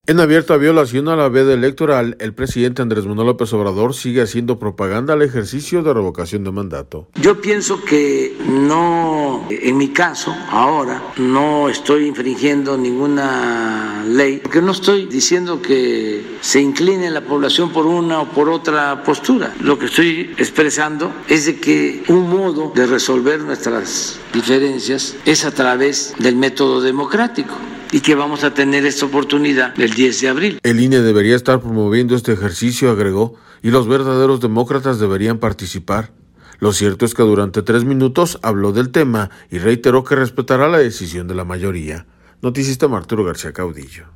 En abierta violación a la veda electoral, el presidente Andrés Manuel López Obrador sigue haciendo propaganda al ejercicio de revocación de mandato. Yo pienso que no, en mi caso, ahora, no estoy infringiendo ninguna ley, porque no estoy diciendo que se incline la población por una o por otra postura. Lo que estoy expresando es de que un modo de resolver nuestras diferencias es a través del método democrático, y que vamos a tener esta oportunidad el 10 de abril. El INE debería estar promoviendo este ejercicio, agregó, y los verdaderos demócratas deberían participar. Lo cierto es que durante 3 minutos habló del tema y reiteró que respetará la decisión de la mayoría. Noticista Arturo García Caudillo.